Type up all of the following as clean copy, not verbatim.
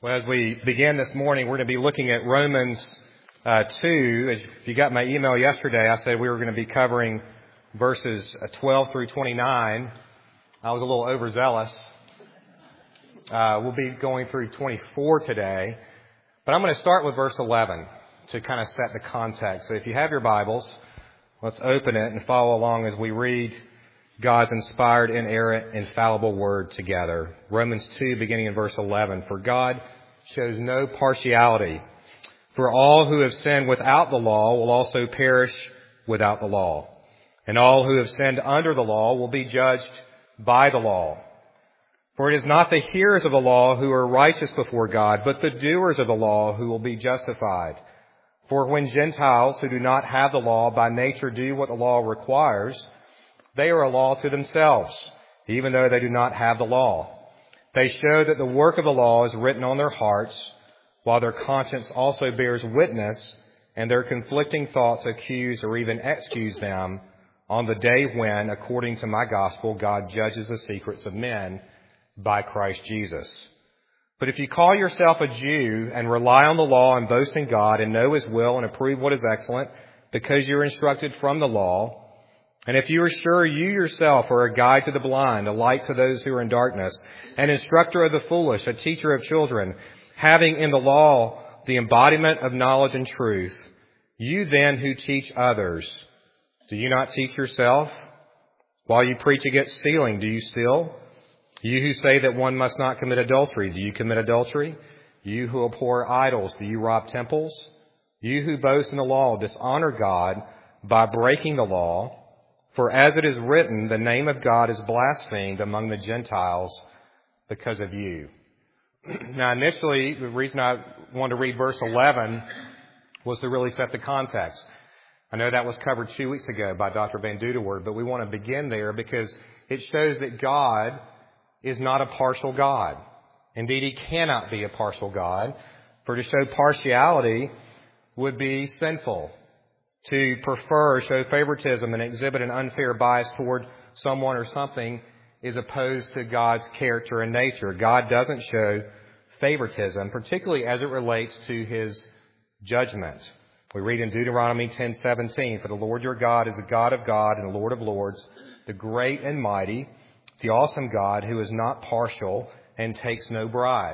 Well, as we begin this morning, we're going to be looking at Romans 2. If you got my email yesterday, I said we were going to be covering verses 12 through 29. I was a little overzealous. We'll be going through 24 today. But I'm going to start with verse 11 to kind of set the context. So if you have your Bibles, let's open it and follow along as we read God's inspired, inerrant, infallible word together. Romans 2, beginning in verse 11. For God shows no partiality. For all who have sinned without the law will also perish without the law. And all who have sinned under the law will be judged by the law. For it is not the hearers of the law who are righteous before God, but the doers of the law who will be justified. For when Gentiles who do not have the law by nature do what the law requires, they are a law to themselves, even though they do not have the law. They show that the work of the law is written on their hearts, while their conscience also bears witness, and their conflicting thoughts accuse or even excuse them on the day when, according to my gospel, God judges the secrets of men by Christ Jesus. But if you call yourself a Jew and rely on the law and boast in God and know His will and approve what is excellent, because you're instructed from the law, and if you are sure you yourself are a guide to the blind, a light to those who are in darkness, an instructor of the foolish, a teacher of children, having in the law the embodiment of knowledge and truth, you then who teach others, do you not teach yourself? While you preach against stealing, do you steal? You who say that one must not commit adultery, do you commit adultery? You who abhor idols, do you rob temples? You who boast in the law, dishonor God by breaking the law. For as it is written, the name of God is blasphemed among the Gentiles because of you. Now, initially, the reason I wanted to read verse 11 was to really set the context. I know that was covered 2 weeks ago by Dr. Van Dudewoord, but we want to begin there because it shows that God is not a partial God. Indeed, He cannot be a partial God. For to show partiality would be sinful. To prefer, show favoritism, and exhibit an unfair bias toward someone or something is opposed to God's character and nature. God doesn't show favoritism, particularly as it relates to His judgment. We read in Deuteronomy 10:17, for the Lord your God is the God of God and the Lord of lords, the great and mighty, the awesome God who is not partial and takes no bribe.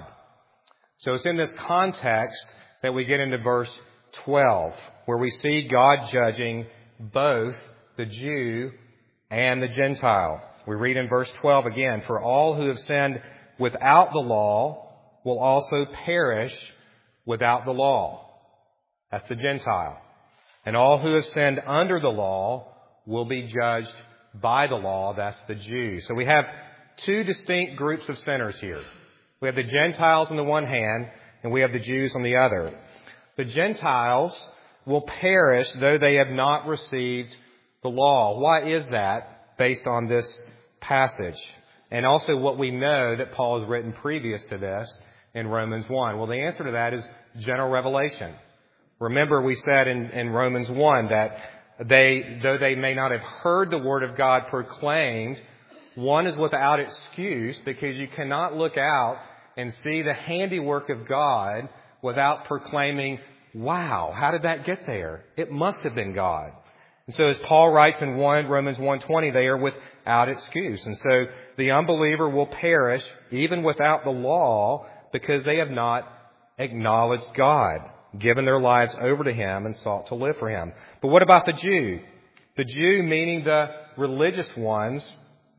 So it's in this context that we get into verse 12, where we see God judging both the Jew and the Gentile. We read in verse 12 again, for all who have sinned without the law will also perish without the law. That's the Gentile. And all who have sinned under the law will be judged by the law. That's the Jew. So we have two distinct groups of sinners here. We have the Gentiles on the one hand, and we have the Jews on the other. The Gentiles will perish though they have not received the law. Why is that based on this passage? And also what we know that Paul has written previous to this in Romans 1. Well, the answer to that is general revelation. Remember we said in Romans 1 that though they may not have heard the word of God proclaimed, one is without excuse because you cannot look out and see the handiwork of God without proclaiming, wow, how did that get there? It must have been God. And so as Paul writes in Romans 1:20, they are without excuse. And so the unbeliever will perish even without the law because they have not acknowledged God, given their lives over to Him and sought to live for Him. But what about the Jew? The Jew, meaning the religious ones,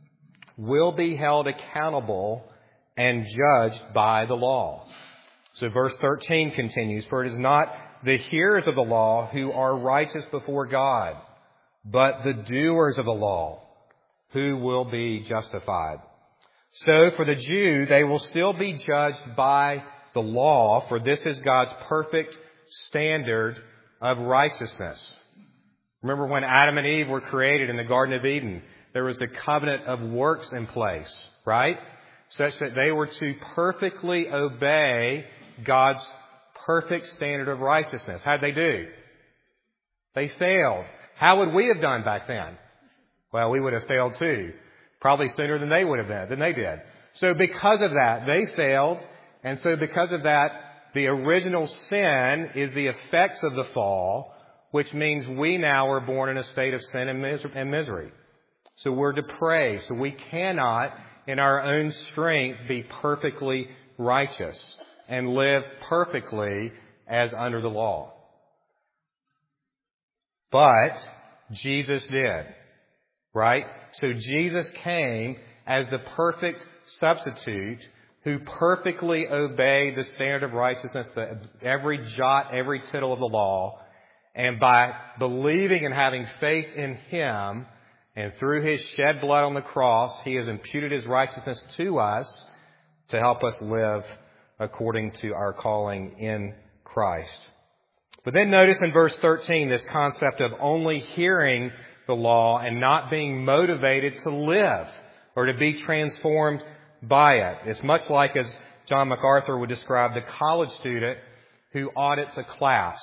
will be held accountable and judged by the law. So verse 13 continues, for it is not the hearers of the law who are righteous before God, but the doers of the law who will be justified. So for the Jew, they will still be judged by the law, for this is God's perfect standard of righteousness. Remember when Adam and Eve were created in the Garden of Eden, there was the covenant of works in place, right? Such that they were to perfectly obey God's perfect standard of righteousness. How'd they do? They failed. How would we have done back then? Well, we would have failed too. Probably sooner than they would have done, than they did. So because of that, they failed And so because of that, the original sin is the effects of the fall, which means we now are born in a state of sin and misery. So we're depraved. So we cannot, in our own strength, be perfectly righteous and live perfectly as under the law. But Jesus did, right? So Jesus came as the perfect substitute who perfectly obeyed the standard of righteousness, every jot, every tittle of the law. And by believing and having faith in Him, and through His shed blood on the cross, He has imputed His righteousness to us to help us live according to our calling in Christ. But then notice in verse 13 this concept of only hearing the law and not being motivated to live or to be transformed by it. It's much like, as John MacArthur would describe, the college student who audits a class.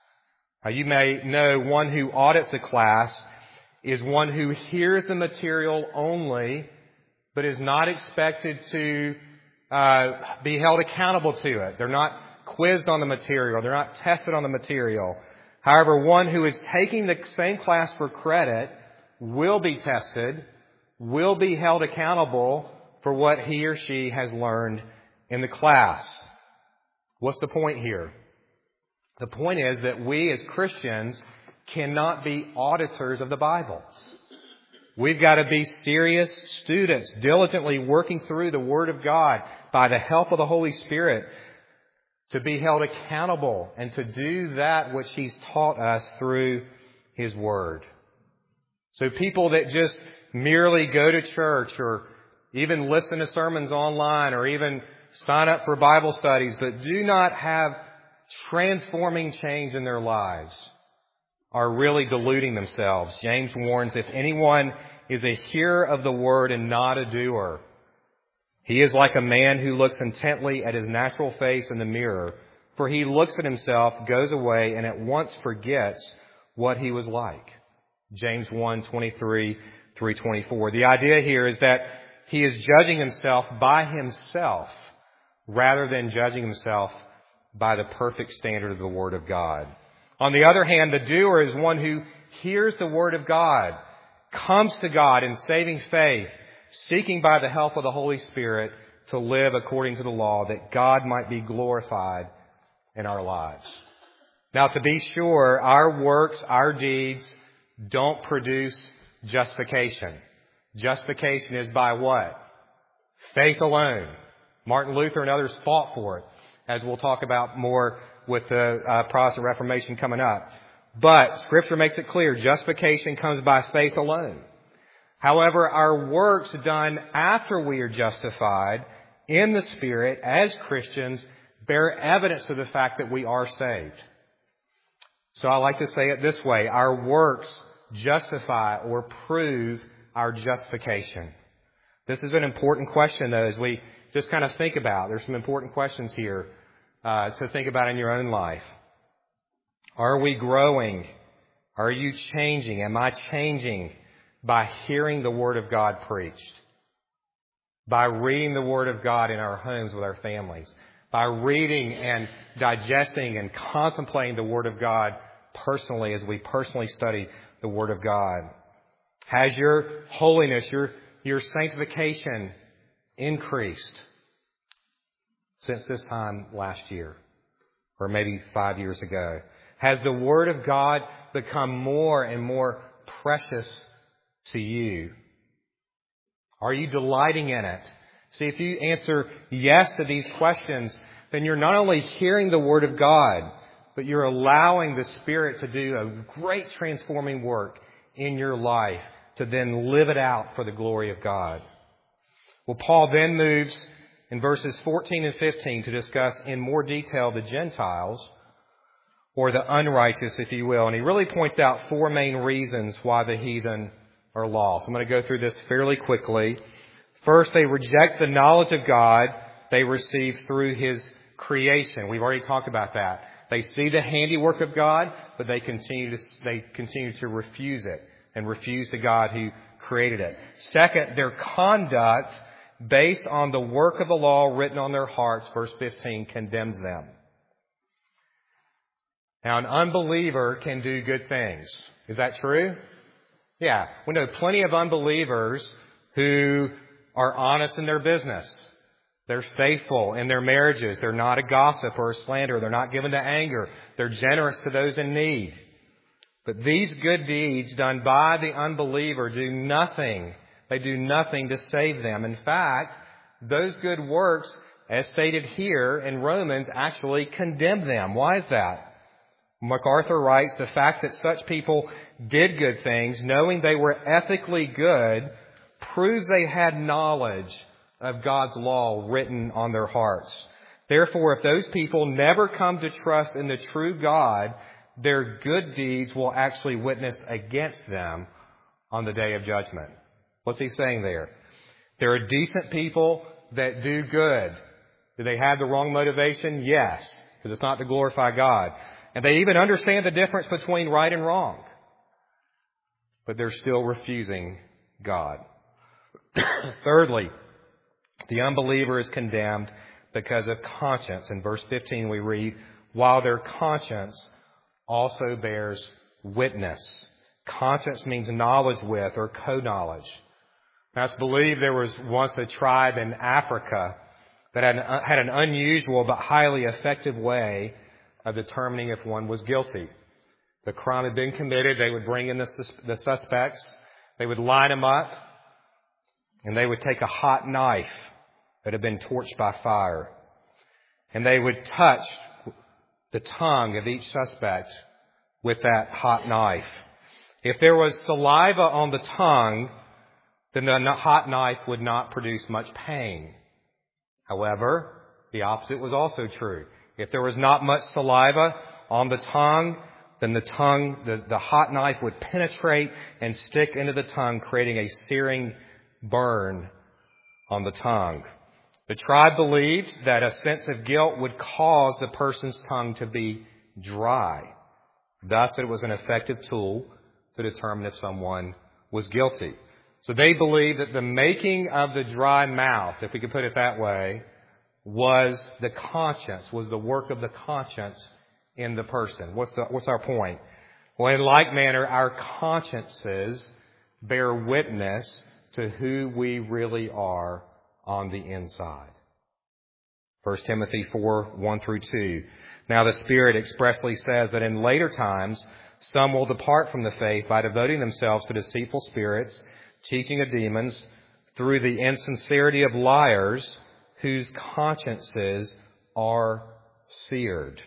You may know one who audits a class is one who hears the material only, but is not expected to be held accountable to it. They're not quizzed on the material. They're not tested on the material. However, one who is taking the same class for credit will be tested, will be held accountable for what he or she has learned in the class. What's the point here? The point is that we as Christians cannot be auditors of the Bible. We've got to be serious students, diligently working through the Word of God by the help of the Holy Spirit to be held accountable and to do that which He's taught us through His Word. So people that just merely go to church or even listen to sermons online or even sign up for Bible studies but do not have transforming change in their lives are really deluding themselves. James warns, if anyone is a hearer of the word and not a doer, he is like a man who looks intently at his natural face in the mirror, for he looks at himself, goes away, and at once forgets what he was like. James 1:23 through 24. The idea here is that he is judging himself by himself rather than judging himself by the perfect standard of the Word of God. On the other hand, the doer is one who hears the Word of God, comes to God in saving faith, seeking by the help of the Holy Spirit to live according to the law, that God might be glorified in our lives. Now, to be sure, our works, our deeds don't produce justification. Justification is by what? Faith alone. Martin Luther and others fought for it, as we'll talk about more with the Protestant Reformation coming up. But Scripture makes it clear, justification comes by faith alone. However, our works done after we are justified in the Spirit as Christians bear evidence of the fact that we are saved. So I like to say it this way, our works justify or prove our justification. This is an important question, though, as we just kind of think about. There's some important questions here to think about in your own life. Are we growing? Are you changing? Am I changing by hearing the Word of God preached? By reading the Word of God in our homes with our families? By reading and digesting and contemplating the Word of God personally as we personally study the Word of God? Has your holiness, your sanctification increased since this time last year or maybe 5 years ago? Has the Word of God become more and more precious to you? Are you delighting in it? See, if you answer yes to these questions, then you're not only hearing the Word of God, but you're allowing the Spirit to do a great transforming work in your life to then live it out for the glory of God. Well, Paul then moves in verses 14 and 15 to discuss in more detail the Gentiles, or the unrighteous, if you will. And he really points out four main reasons why the heathen are lost. I'm going to go through this fairly quickly. First, they reject the knowledge of God they receive through His creation. We've already talked about that. They see the handiwork of God, but they continue to refuse it and refuse the God who created it. Second, their conduct based on the work of the law written on their hearts, verse 15, condemns them. Now, an unbeliever can do good things. Is that true? Yeah. We know plenty of unbelievers who are honest in their business. They're faithful in their marriages. They're not a gossip or a slanderer. They're not given to anger. They're generous to those in need. But these good deeds done by the unbeliever do nothing. They do nothing to save them. In fact, those good works, as stated here in Romans, actually condemn them. Why is that? MacArthur writes, the fact that such people did good things, knowing they were ethically good, proves they had knowledge of God's law written on their hearts. Therefore, if those people never come to trust in the true God, their good deeds will actually witness against them on the day of judgment. What's he saying there? There are decent people that do good. Do they have the wrong motivation? Yes, because it's not to glorify God. And they even understand the difference between right and wrong. But they're still refusing God. Thirdly, the unbeliever is condemned because of conscience. In verse 15 we read, while their conscience also bears witness. Conscience means knowledge with or co-knowledge. Now it's believed there was once a tribe in Africa that had an unusual but highly effective way of determining if one was guilty. The crime had been committed. They would bring in the suspects. They would line them up. And they would take a hot knife that had been torched by fire. And they would touch the tongue of each suspect with that hot knife. If there was saliva on the tongue, then the hot knife would not produce much pain. However, the opposite was also true. If there was not much saliva on the tongue, then the hot knife would penetrate and stick into the tongue, creating a searing burn on the tongue. The tribe believed that a sense of guilt would cause the person's tongue to be dry. Thus, it was an effective tool to determine if someone was guilty. So they believed that the making of the dry mouth, if we could put it that way, was the conscience, was the work of the conscience in the person. What's our point? Well, in like manner, our consciences bear witness to who we really are on the inside. 1 Timothy 4, 1 through 2. Now the Spirit expressly says that in later times some will depart from the faith by devoting themselves to deceitful spirits, teaching of demons, through the insincerity of liars, whose consciences are seared.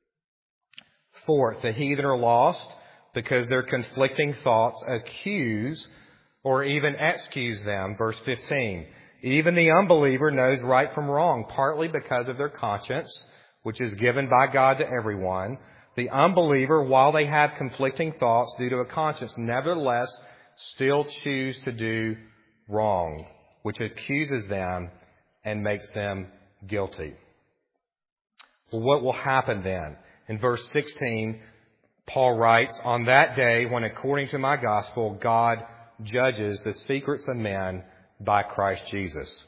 Fourth, the heathen are lost because their conflicting thoughts accuse or even excuse them. Verse 15. Even the unbeliever knows right from wrong, partly because of their conscience, which is given by God to everyone. The unbeliever, while they have conflicting thoughts due to a conscience, nevertheless still choose to do wrong, which accuses them and makes them guilty. Well, what will happen then? In verse 16, Paul writes, on that day when according to my gospel, God judges the secrets of men by Christ Jesus.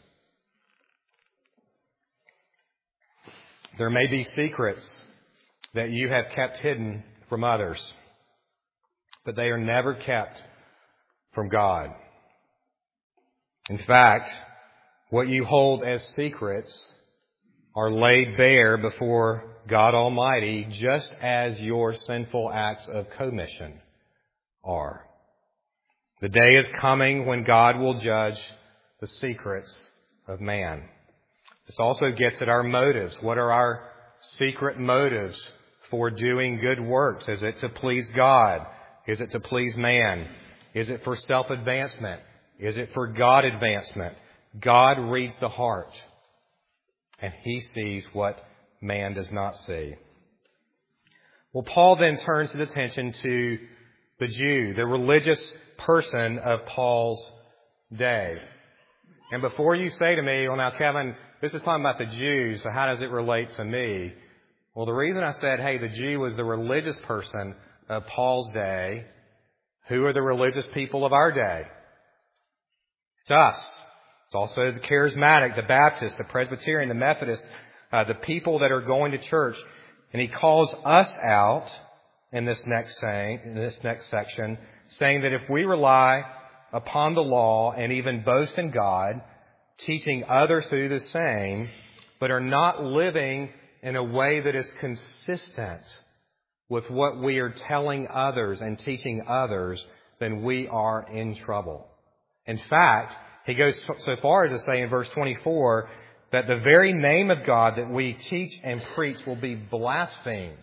There may be secrets that you have kept hidden from others, but they are never kept from God. In fact, what you hold as secrets are laid bare before God Almighty, just as your sinful acts of commission are. The day is coming when God will judge the secrets of man. This also gets at our motives. What are our secret motives for doing good works? Is it to please God? Is it to please man? Is it for self-advancement? Is it for God advancement? God reads the heart, and He sees what man does not see. Well, Paul then turns his attention to the Jew, the religious person of Paul's day. And before you say to me, well, now, Kevin, this is talking about the Jews, so how does it relate to me? Well, the reason I said, hey, the Jew was the religious person of Paul's day. Who are the religious people of our day? It's us. It's It's also the Charismatic, the Baptist, the Presbyterian, the Methodist, the people that are going to church. And he calls us out in this next section, saying that if we rely upon the law and even boast in God, teaching others to do the same, but are not living in a way that is consistent with what we are telling others and teaching others, then we are in trouble. In fact, he goes so far as to say in verse 24 that the very name of God that we teach and preach will be blasphemed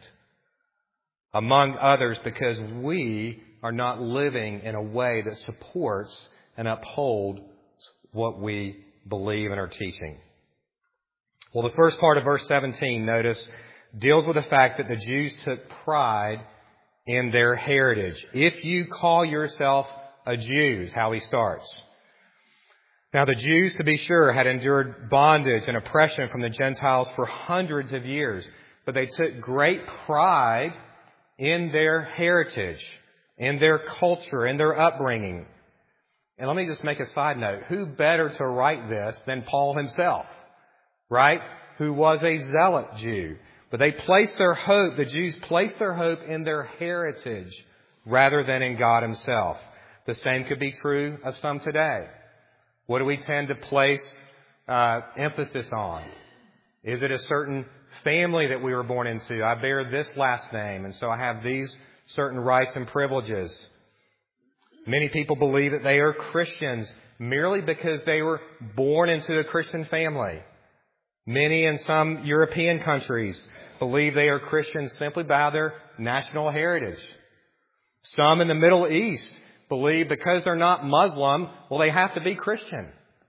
among others because we are not living in a way that supports and upholds what we believe and are teaching. Well, the first part of verse 17, notice, deals with the fact that the Jews took pride in their heritage. If you call yourself a Jew, is how he starts. Now, the Jews, to be sure, had endured bondage and oppression from the Gentiles for hundreds of years, but they took great pride in their heritage, in their culture, in their upbringing. And let me just make a side note. Who better to write this than Paul himself, right? Who was a zealot Jew. But they placed their hope, the Jews placed their hope in their heritage rather than in God himself. The same could be true of some today. What do we tend to place emphasis on? Is it a certain family that we were born into? I bear this last name, and so I have these certain rights and privileges. Many people believe that they are Christians merely because they were born into a Christian family. Many in some European countries believe they are Christians simply by their national heritage. Some in the Middle East believe because they're not Muslim, well, they have to be Christian.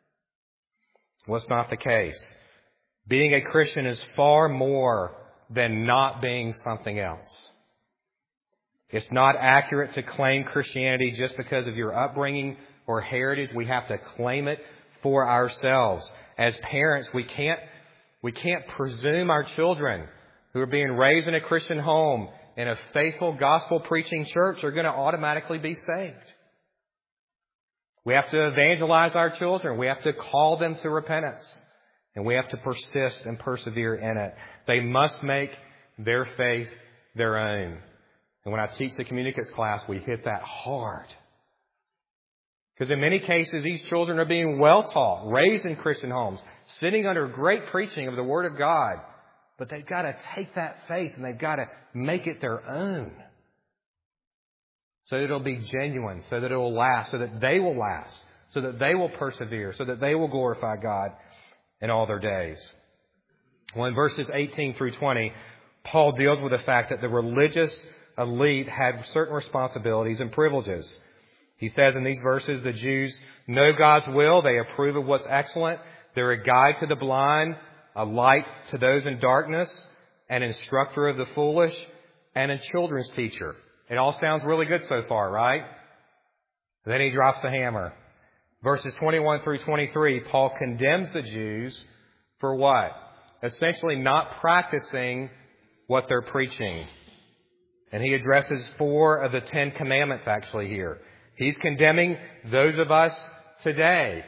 Well, it's not the case. Being a Christian is far more than not being something else. It's not accurate to claim Christianity just because of your upbringing or heritage. We have to claim it for ourselves. As parents, we can't presume our children who are being raised in a Christian home in a faithful gospel-preaching church are going to automatically be saved. We have to evangelize our children. We have to call them to repentance. And we have to persist and persevere in it. They must make their faith their own. And when I teach the communicants class, we hit that hard. Because in many cases, these children are being well taught, raised in Christian homes, sitting under great preaching of the Word of God. But they've got to take that faith and they've got to make it their own. So that it'll be genuine, so that it will last, so that they will last, so that they will persevere, so that they will glorify God in all their days. Well, in verses 18 through 20, Paul deals with the fact that the religious elite had certain responsibilities and privileges. He says in these verses, the Jews know God's will, they approve of what's excellent, they're a guide to the blind, a light to those in darkness, an instructor of the foolish, and a children's teacher. It all sounds really good so far, right? Then he drops the hammer. Verses 21 through 23, Paul condemns the Jews for what? Essentially not practicing what they're preaching. And he addresses 4 of the 10 commandments actually here. He's condemning those of us today.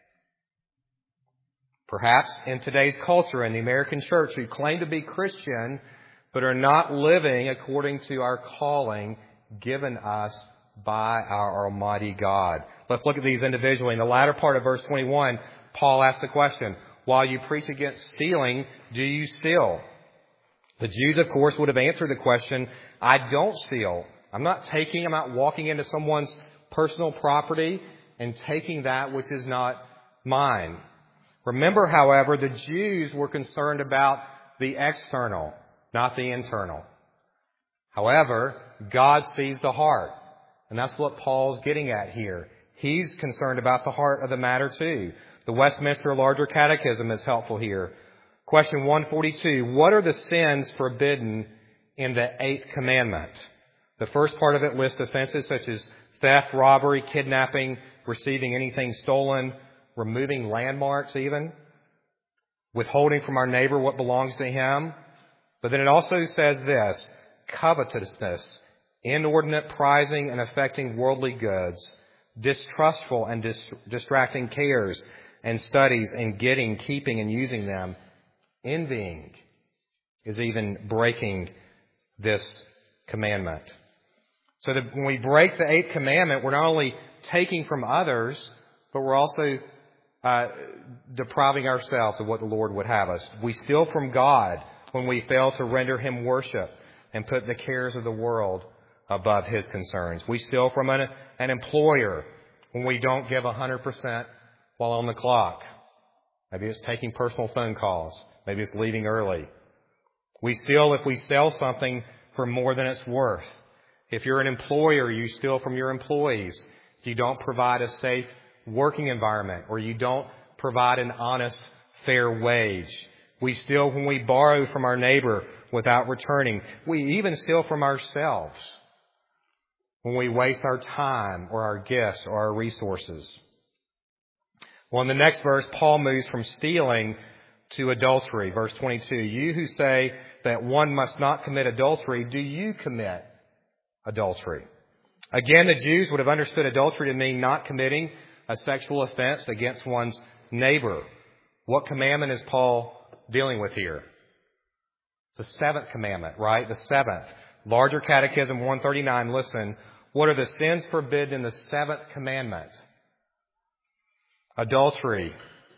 Perhaps in today's culture, in the American church, who claim to be Christian, but are not living according to our calling given us by our Almighty God. Let's look at these individually. In the latter part of verse 21, Paul asks the question, while you preach against stealing, do you steal? The Jews, of course, would have answered the question, I don't steal. I'm not walking into someone's personal property and taking that which is not mine. Remember, however, the Jews were concerned about the external, not the internal. However, God sees the heart. And that's what Paul's getting at here. He's concerned about the heart of the matter too. The Westminster Larger Catechism is helpful here. Question 142, what are the sins forbidden in the 8th commandment? The first part of it lists offenses such as theft, robbery, kidnapping, receiving anything stolen, removing landmarks even, withholding from our neighbor what belongs to him. But then it also says this, covetousness, inordinate prizing and affecting worldly goods, distrustful and distracting cares, and studies and getting, keeping, and using them. Envying is even breaking this commandment. So that when we break the 8th commandment, we're not only taking from others, but we're also depriving ourselves of what the Lord would have us. We steal from God when we fail to render Him worship and put the cares of the world above His concerns. We steal from an employer when we don't give 100% while on the clock. Maybe it's taking personal phone calls. Maybe it's leaving early. We steal if we sell something for more than it's worth. If you're an employer, you steal from your employees. If you don't provide a safe working environment, or you don't provide an honest, fair wage. We steal when we borrow from our neighbor without returning. We even steal from ourselves when we waste our time or our gifts or our resources. Well, in the next verse, Paul moves from stealing to adultery. Verse 22, you who say that one must not commit adultery, do you commit adultery? Again, the Jews would have understood adultery to mean not committing a sexual offense against one's neighbor. What commandment is Paul dealing with here? It's the 7th commandment, right? The 7th. Larger Catechism 139, listen. What are the sins forbidden in the 7th commandment? Adultery,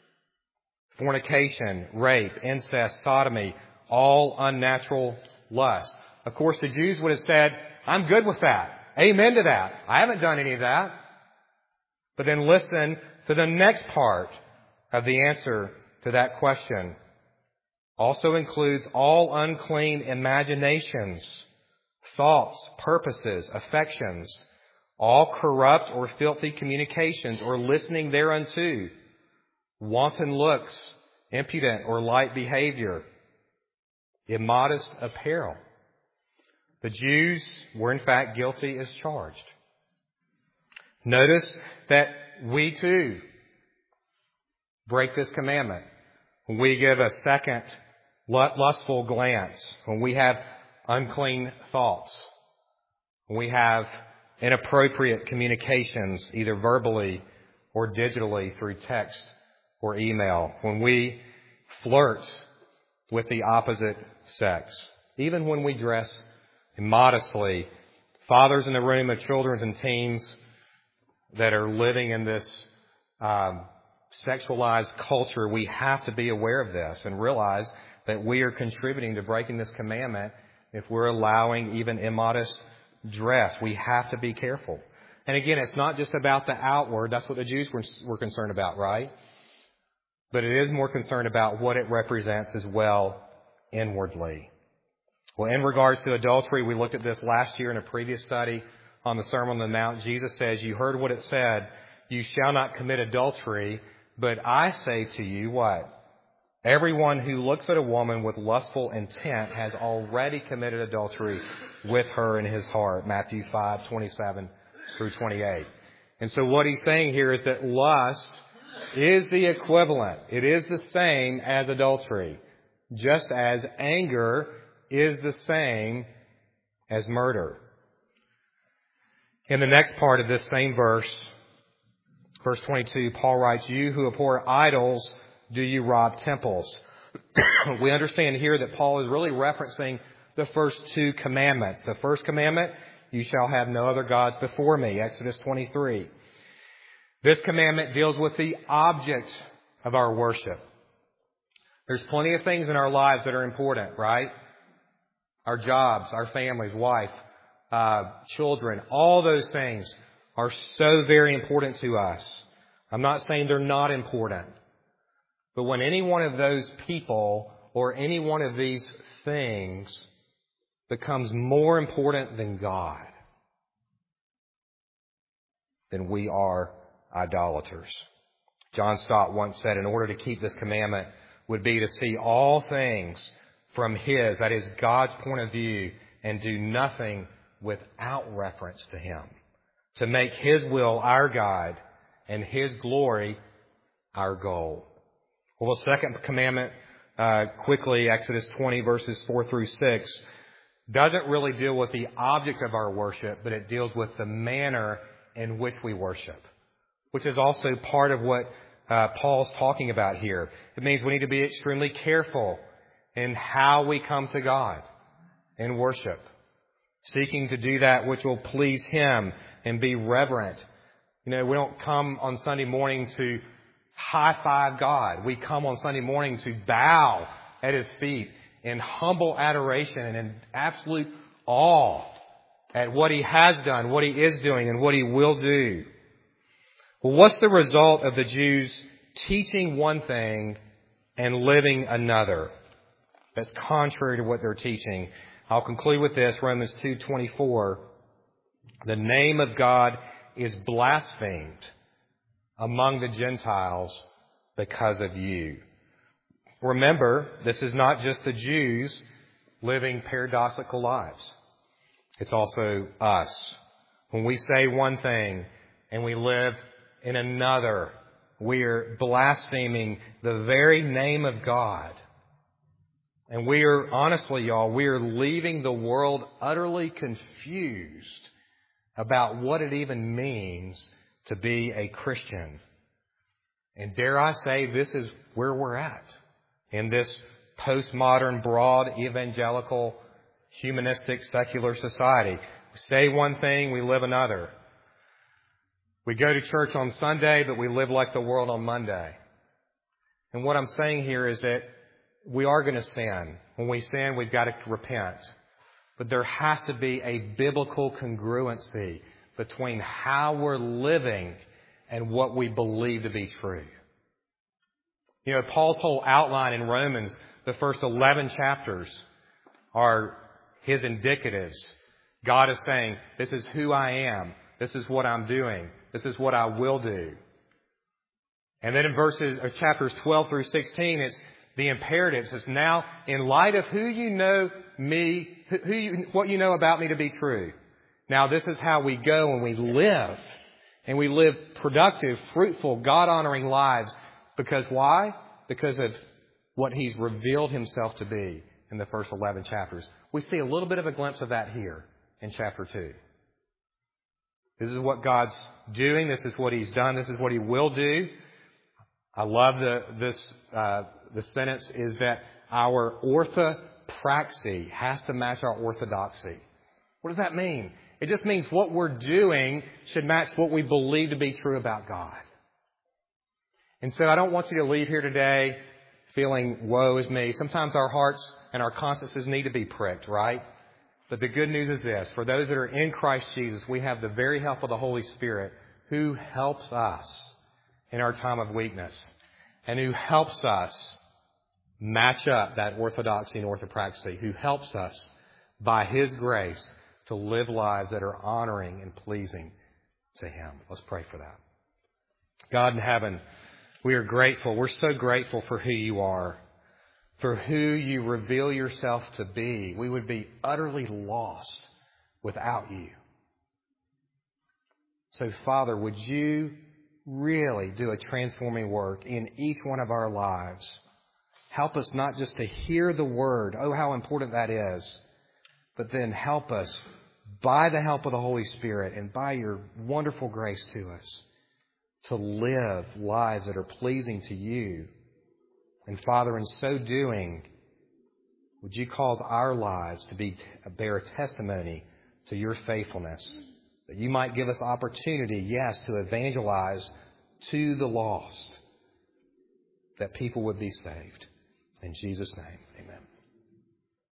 fornication, rape, incest, sodomy, all unnatural lust. Of course, the Jews would have said, I'm good with that. Amen to that. I haven't done any of that. But then listen to the next part of the answer to that question. Also includes all unclean imaginations, thoughts, purposes, affections, all corrupt or filthy communications or listening thereunto, wanton looks, impudent or light behavior, immodest apparel. The Jews were in fact guilty as charged. Notice that we too break this commandment when we give a second lustful glance, when we have unclean thoughts, when we have inappropriate communications, either verbally or digitally through text or email, when we flirt with the opposite sex, even when we dress immodestly. Fathers in the room of children and teens that are living in this sexualized culture, we have to be aware of this and realize that we are contributing to breaking this commandment if we're allowing even immodest dress. We have to be careful. And again, it's not just about the outward. That's what the Jews were concerned about, right? But it is more concerned about what it represents as well inwardly. Well, in regards to adultery, we looked at this last year in a previous study on the Sermon on the Mount. Jesus says, you heard what it said, you shall not commit adultery, but I say to you what? Everyone who looks at a woman with lustful intent has already committed adultery with her in his heart. Matthew 5:27 through 28. And so what he's saying here is that lust is the equivalent. It is the same as adultery, just as anger is the same as murder. In the next part of this same verse, verse 22, Paul writes, you who abhor idols, do you rob temples? We understand here that Paul is really referencing the first 2 commandments. The first commandment, you shall have no other gods before me, Exodus 23. This commandment deals with the object of our worship. There's plenty of things in our lives that are important, right? Our jobs, our families, wife, children, all those things are so very important to us. I'm not saying they're not important. But when any one of those people or any one of these things becomes more important than God, then we are idolaters. John Stott once said, in order to keep this commandment would be to see all things from His, that is God's point of view, and do nothing without reference to Him. To make His will our guide and His glory our goal. Well, the second commandment, quickly, Exodus 20 verses 4 through 6, doesn't really deal with the object of our worship, but it deals with the manner in which we worship, which is also part of what Paul's talking about here. It means we need to be extremely careful in how we come to God in worship, seeking to do that which will please Him and be reverent. We don't come on Sunday morning to high-five God. We come on Sunday morning to bow at His feet in humble adoration and in absolute awe at what He has done, what He is doing, and what He will do. Well, what's the result of the Jews teaching one thing and living another that's contrary to what they're teaching? I'll conclude with this, Romans 2:24. The name of God is blasphemed among the Gentiles because of you. Remember, this is not just the Jews living paradoxical lives. It's also us. When we say one thing and we live in another, we're blaspheming the very name of God. And we are, honestly, y'all, we are leaving the world utterly confused about what it even means to be a Christian. And dare I say, this is where we're at in this postmodern, broad, evangelical, humanistic, secular society. We say one thing, we live another. We go to church on Sunday, but we live like the world on Monday. And what I'm saying here is that we are going to sin. When we sin, we've got to repent. But there has to be a biblical congruency between how we're living and what we believe to be true. Paul's whole outline in Romans, the first 11 chapters, are his indicatives. God is saying, this is who I am. This is what I'm doing. This is what I will do. And then in chapters 12 through 16, it's the imperatives. It's now, in light of who you know me, what you know about me to be true. Now this is how we go and we live. And we live productive, fruitful, God-honoring lives. Because why? Because of what He's revealed Himself to be in the first 11 chapters. We see a little bit of a glimpse of that here in chapter 2. This is what God's doing. This is what He's done. This is what He will do. I love the sentence is that our orthopraxy has to match our orthodoxy. What does that mean? It just means what we're doing should match what we believe to be true about God. And so I don't want you to leave here today feeling, woe is me. Sometimes our hearts and our consciences need to be pricked, right? But the good news is this. For those that are in Christ Jesus, we have the very help of the Holy Spirit who helps us in our time of weakness and who helps us match up that orthodoxy and orthopraxy, who helps us by His grace to live lives that are honoring and pleasing to Him. Let's pray for that. God in heaven, we are grateful. We're so grateful for who You are, for who You reveal Yourself to be. We would be utterly lost without You. So, Father, would You really do a transforming work in each one of our lives? Help us not just to hear the Word, oh, how important that is, but then help us, by the help of the Holy Spirit and by Your wonderful grace to us, to live lives that are pleasing to You. And Father, in so doing, would You cause our lives to bear a testimony to Your faithfulness, that You might give us opportunity, yes, to evangelize to the lost, that people would be saved. In Jesus' name, amen.